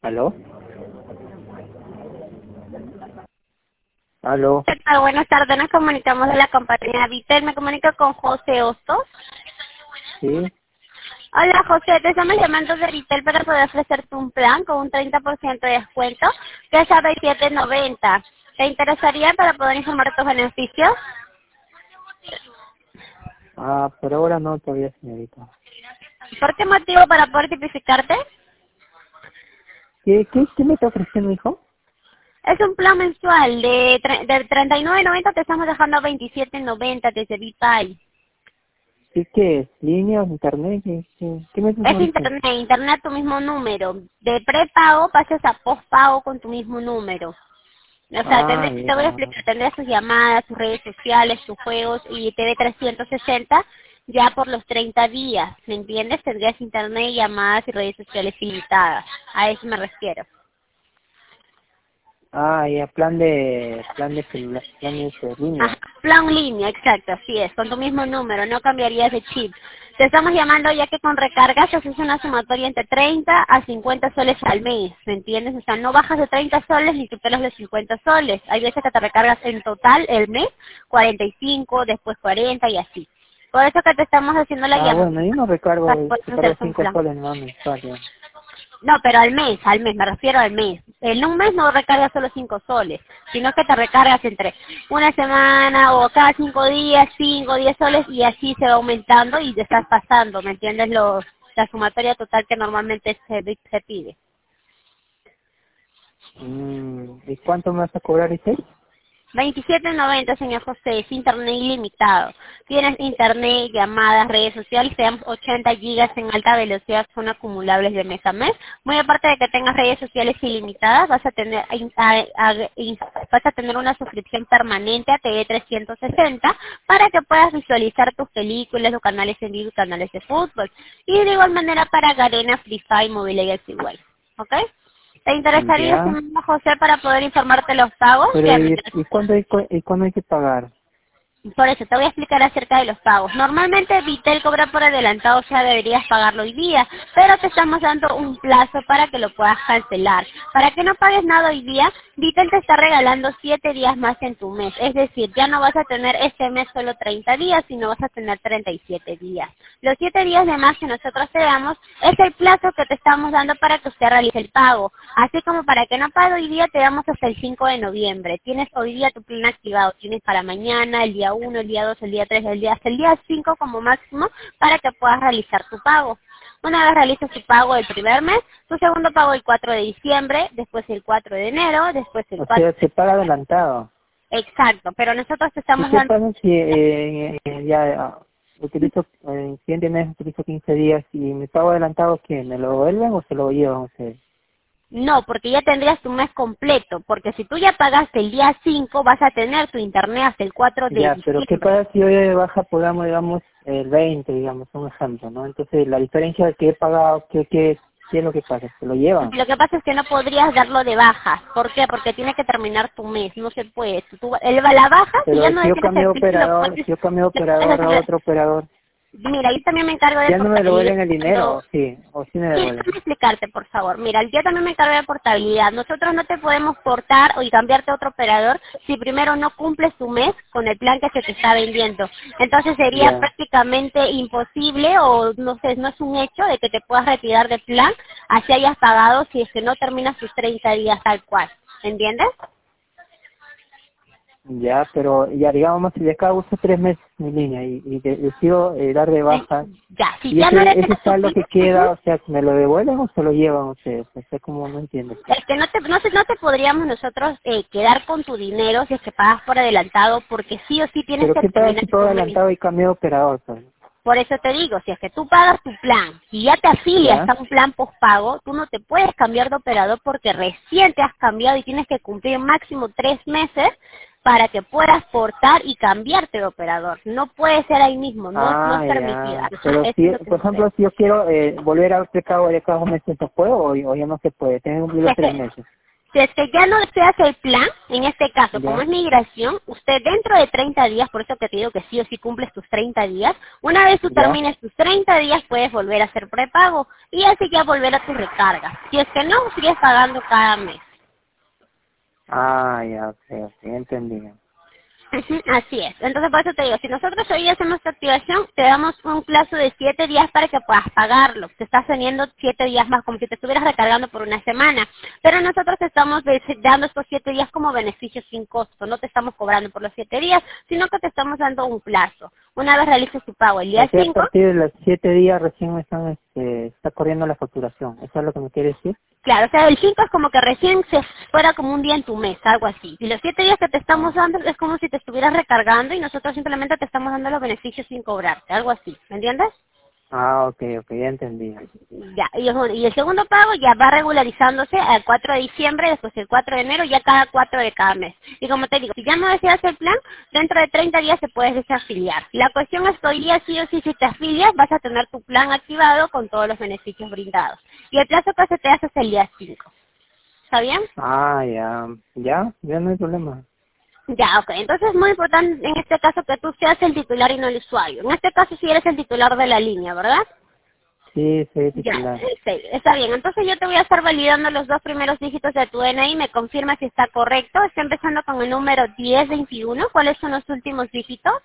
¿Aló? ¿Aló? ¿Qué tal? Buenas tardes, nos comunicamos de la compañía Vitel. Me comunico con José Hostos. Sí. Hola José, te estamos llamando de Vitel para poder ofrecerte un plan con un 30% de descuento que es a 27.90. ¿Te interesaría para poder informar tus beneficios? Ah, por ahora no todavía, señorita. ¿Por qué motivo para poder tipificarte? ¿Qué me está ofreciendo, hijo? Es un plan mensual de 39.90, te estamos dejando a 27.90 desde Vital. ¿Qué es? ¿Línea? ¿Internet? ¿Qué me estás Es ofreciendo? internet tu mismo número. De prepago pasas a postpago con tu mismo número. O sea, Ah, te voy a ya. explicar, tendrías tus llamadas, tus redes sociales, tus juegos y TV 360 ya por los 30 días, ¿me entiendes? Tendrías internet, llamadas y redes sociales ilimitadas. A eso me refiero. Ah, ya, plan de celular, plan de Ajá, línea. plan línea, exacto, así es, con tu mismo número, no cambiarías de chip. Te estamos llamando ya que con recargas se hace una sumatoria entre 30 a 50 soles al mes, ¿me entiendes? O sea, no bajas de 30 soles ni superas los 50 soles. Hay veces que te recargas en total el mes 45, después 40 y así. Por eso que te estamos haciendo la Ah, llamada. bueno, yo no recargo, Puedes recargo hacer un 5 plan. soles nomás mensual, ya. No, pero al mes, me refiero al mes. En un mes no recargas solo 5 soles, sino que te recargas entre una semana o cada 5 días, 5, 10 soles y así se va aumentando y te estás pasando, ¿me entiendes? La sumatoria total que normalmente se pide. ¿Y cuánto me vas a cobrar, dice? 27.90, señor José, es internet ilimitado. Tienes internet, llamadas, redes sociales, tenemos 80 gigas en alta velocidad, son acumulables de mes a mes. Muy aparte de que tengas redes sociales ilimitadas, vas a tener una suscripción permanente a TV 360 para que puedas visualizar tus películas, los canales en vivo y canales de fútbol. Y de igual manera para Garena, Free Fire, Mobile Legends igual. ¿Ok? ¿Te interesaría, Ya. señor José, para poder informarte los pagos? Pero, Ya, ¿y cuándo hay que pagar? por eso te voy a explicar acerca de los pagos. Normalmente Vitel cobra por adelantado, o sea, deberías pagarlo hoy día, pero te estamos dando un plazo para que lo puedas cancelar. Para que no pagues nada hoy día, Vitel te está regalando 7 días más en tu mes. Es decir, ya no vas a tener este mes solo 30 días, sino vas a tener 37 días. Los 7 días de más que nosotros te damos es el plazo que te estamos dando para que usted realice el pago. Así como para que no pague hoy día, te damos hasta el 5 de noviembre. Tienes hoy día tu plan activado. Tienes para mañana, el día 1, el día 2, el día 3, hasta el día 5 como máximo para que puedas realizar tu pago. Una vez realizas tu pago el primer mes, tu segundo pago el 4 de diciembre, después el 4 de enero, después el O 4. sea, se paga adelantado. Exacto, pero nosotros te ¿Y estamos qué dando... pasa si utilizo, el siguiente mes utilizo 15 días y me pago adelantado, qué? ¿Me lo devuelven o se lo llevan ustedes? No, porque ya tendrías tu mes completo, porque si tú ya pagaste el día 5, vas a tener tu internet hasta el 4 de Ya, pero ¿qué diciembre. pasa si hoy de baja podamos, digamos, el 20, digamos, un ejemplo, ¿no? Entonces, la diferencia de que he pagado, ¿qué es lo que pasa? ¿Se lo llevan? Lo que pasa es que no podrías darlo de baja. ¿Por qué? Porque tiene que terminar tu mes, no se puede. La baja, si ya Pero no si yo deseas cambio el de plan, operador, si yo cambio de lo puedes operador a hacer. otro operador, Mira, yo también me encargo de ¿ya no me portabilidad. devuelven el dinero? Sí, o sí me Sí, devuelven. déjame explicarte, por favor. Mira, yo también me encargo de portabilidad. Nosotros no te podemos portar o y cambiarte a otro operador si primero no cumples tu mes con el plan que se te está vendiendo. Entonces sería Ya. prácticamente imposible o no sé, no es un hecho de que te puedas retirar del plan así hayas pagado si es que no terminas tus 30 días tal cual. ¿Entiendes? Ya, pero ya digamos, si de acá uso 3 meses mi línea y decido dar de Sí, baja, ya, si y ya no ese deseas tu saldo plan, que queda, o sea, ¿me lo devuelven o se lo llevan ustedes? O sea, como no entiendo. es que no te podríamos nosotros quedar con tu dinero si es que pagas por adelantado, porque sí o sí tienes Pero que ¿qué pasa terminar si pago tu mes. adelantado y cambio de operador? Pues? Por eso te digo, si es que tú pagas tu plan y ya te afilias ¿Ya? a un plan postpago, tú no te puedes cambiar de operador porque recién te has cambiado y tienes que cumplir máximo 3 meses para que puedas portar y cambiarte de operador. No puede ser ahí mismo, no es Ah, permitido. ya. Ajá, Pero eso si, es lo que por sucede. ejemplo, si yo quiero volver a prepago de cada 2 meses, ¿se puede o ya no se puede? Tengo que cumplir los Es tres que meses. Si es que ya no deseas el plan, en este caso, como Ya, es migración, usted dentro de 30 días, por eso que te digo que sí o sí cumples tus 30 días, una vez tú ya. termines tus 30 días puedes volver a hacer prepago y así ya volver a tu recarga. Si es que no, sigues pagando cada mes. Ah, ya, ok, ok, entendí. Ujú, así es. Entonces, por eso te digo, si nosotros hoy hacemos tu activación, te damos un plazo de 7 días para que puedas pagarlo. Te estás teniendo 7 días más, como si te estuvieras recargando por una semana. Pero nosotros te estamos dando estos 7 días como beneficio sin costo. No te estamos cobrando por los 7 días, sino que te estamos dando un plazo. Una vez realices tu pago el O día sea, a 5. partir de los 7 días recién me están, está corriendo la facturación. ¿Eso es lo que me quiere decir? Claro, o sea, el 5 es como que recién se fuera como un día en tu mes, algo así. Y los 7 días que te estamos Ah, dando es como si te estuvieras recargando y nosotros simplemente te estamos dando los beneficios sin cobrarte, algo así. ¿Me entiendes? ah, ok, ok, ya entendí. Ya, y el segundo pago ya va regularizándose al 4 de diciembre, después el 4 de enero, ya cada 4 de cada mes. Y como te digo, si ya no deseas el plan, dentro de 30 días te puedes desafiliar. La cuestión es que hoy día sí o sí, si te afilias, vas a tener tu plan activado con todos los beneficios brindados. Y el plazo que se te hace es el día 5. ¿Está bien? Ah, ya, ya no hay problema. Ya, ok. Entonces es muy importante en este caso que tú seas el titular y no el usuario. En este caso sí eres el titular de la línea, ¿verdad? Sí, soy Ya, titular. sí, está bien. Entonces yo te voy a estar validando los 2 primeros dígitos de tu DNI. Me confirma si está correcto. Está empezando con el número 1021. ¿Cuáles son los últimos dígitos?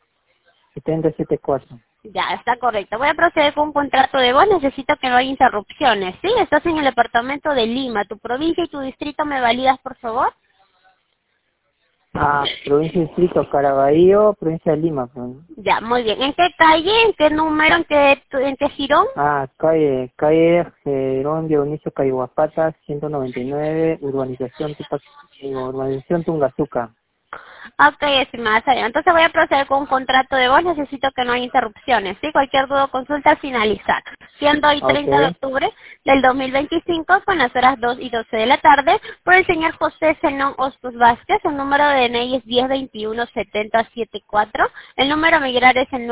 774. Ya, está correcto. Voy a proceder con un contrato de voz. Necesito que no haya interrupciones. ¿Sí? Estás en el departamento de Lima. ¿Tu provincia y tu distrito me validas, por favor? Ah, provincia de Distrito, Caraballo, provincia de Lima. Pues. Ya, muy bien. ¿En qué calle? ¿En qué número? En qué girón? Ah, calle Gerón Dionisio Caiguapata, 199, urbanización Tungazuca. Ok, estimada Sara. Entonces voy a proceder con un contrato de voz. Necesito que no haya interrupciones. ¿Sí? Cualquier duda o consulta al finalizar. Siendo hoy Ok, 30 de octubre del 2025 con las horas 2 y 12 de la tarde por el señor José Zenón Hostos Vázquez. El número de DNI es 1021-7074. El número a migrar es el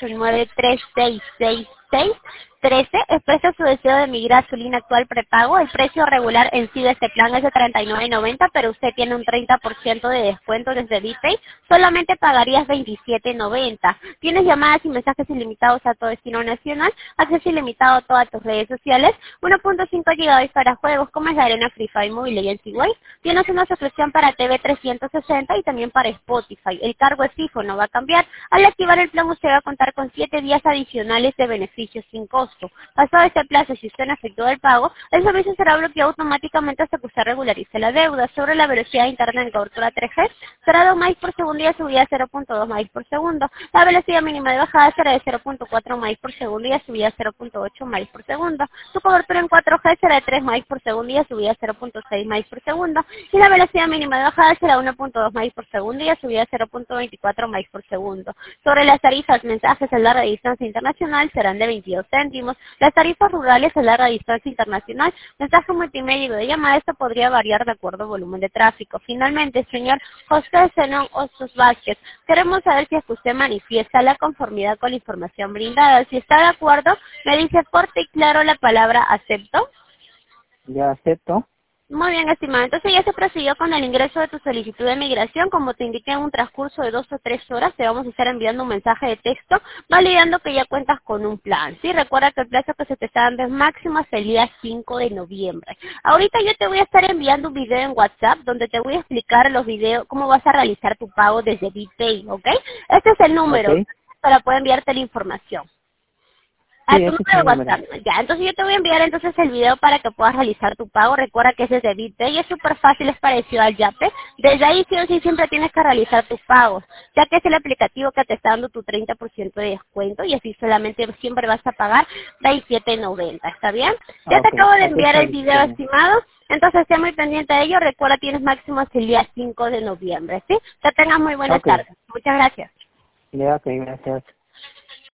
989-3666. 13. Expresa su deseo de migrar su línea actual prepago. El precio regular en sí de este plan es de 39.90, pero usted tiene un 30% de descuento desde BPay. Solamente pagarías 27.90. Tienes llamadas y mensajes ilimitados a todo destino nacional, acceso ilimitado a todas tus redes sociales, 1.5 GB para juegos como es la Arena Free Fire Mobile y Way. Tienes una suscripción para TV 360 y también para Spotify. El cargo es fijo, no va a cambiar. Al activar el plan usted va a contar con 7 días adicionales de beneficios sin costo. Pasado este plazo, si usted no efectúa el pago, el servicio será bloqueado automáticamente hasta que usted regularice la deuda. Sobre la velocidad de internet en cobertura 3G, será 2 MB por segundo y a subida 0.2 MB por segundo. La velocidad mínima de bajada será de 0.4 MB por segundo y a subida 0.8 MB por segundo. Su cobertura en 4G será de 3 MB por segundo y a subida 0.6 MB por segundo. Y la velocidad mínima de bajada será 1.2 MB por segundo y a subida 0.24 MB por segundo. Sobre las tarifas, mensajes a larga distancia internacional serán de 22 céntimos. Las tarifas rurales a larga distancia internacional, mensaje multimedia y videollamada, esto podría variar de acuerdo al volumen de tráfico. Finalmente, señor José Zenón Hostos Vázquez, queremos saber si es que usted manifiesta la conformidad con la información brindada. Si está de acuerdo, me dice corte y claro la palabra acepto. ya acepto. Muy bien, estimado. Entonces ya se procedió con el ingreso de tu solicitud de migración. Como te indiqué, en un transcurso de 2 o 3 horas te vamos a estar enviando un mensaje de texto validando que ya cuentas con un plan. Sí, recuerda que el plazo que se te está dando es máximo hasta el día 5 de noviembre. Ahorita yo te voy a estar enviando un video en WhatsApp donde te voy a explicar los videos, cómo vas a realizar tu pago desde BPay, ¿ok? Este es el Ok, número para poder enviarte la información. A sí, tu ese es número de mi número. WhatsApp. Ya, entonces yo te voy a enviar entonces el video para que puedas realizar tu pago. Recuerda que ese es de BitPay y es súper fácil, es parecido al Yape. Desde ahí sí o sí siempre tienes que realizar tus pagos, ya que es el aplicativo que te está dando tu 30% de descuento y así solamente siempre vas a pagar 27.90. ¿Está bien? Ya Ah, te ok, acabo de ok, enviar está el bien, está video, bien. estimado. Entonces, esté muy pendiente de ello. Recuerda, tienes máximo hasta el día 5 de noviembre. ¿Sí? Que tengas muy buenas Ok, tardes. Muchas gracias. ya, ok, gracias.